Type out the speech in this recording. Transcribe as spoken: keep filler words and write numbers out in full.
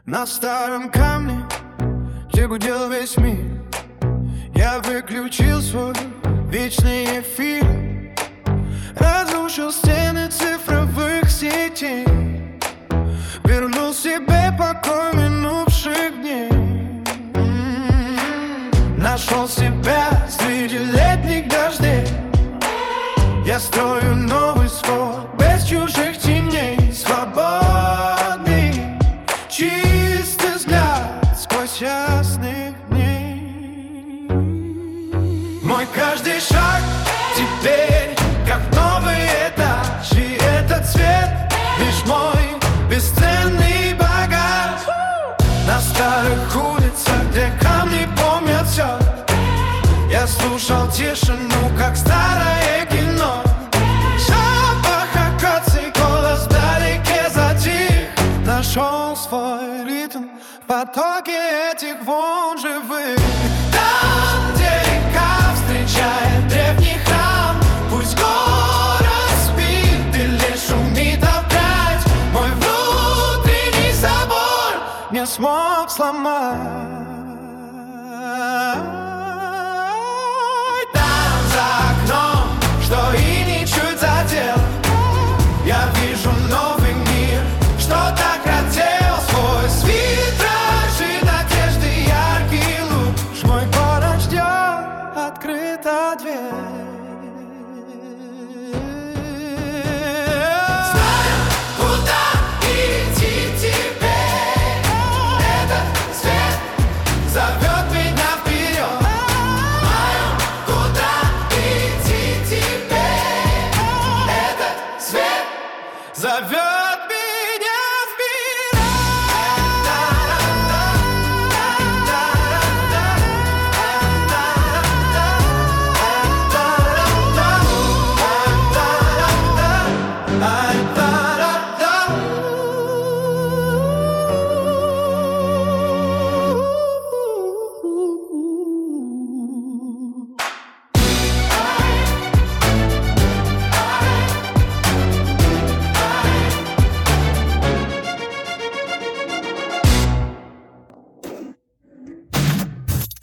На старом камне, где гудел весь мир, я выключил свой вечный эфир, разрушил стены цифровых сетей, вернул себе покой минувших дней. Нашел себя среди летних дождей, я строю новый свод без чужих теней. Свободный, чистый взгляд сквозь ясных дней. Мой каждый шаг теперь как новый этаж, и этот цвет лишь мой бесценный багаж. На старых улицах, где камни помнят все, я слушал тишину, как старое кино. Запах акаций, голос вдалеке затих. Нашел свой ритм в потоке этих волн живых. Там, где река встречает древний храм, пусть город спит или шумит опять, мой внутренний собор не смог сломать. Что и ничуть задел, я вижу новый мир, что так хотел. Свой свитраж и надежды яркий луч. Мой город ждет, открыта дверь. Знаю, куда идти теперь. Этот свет зовет меня вперед. Знаю, куда идти теперь. Зовет.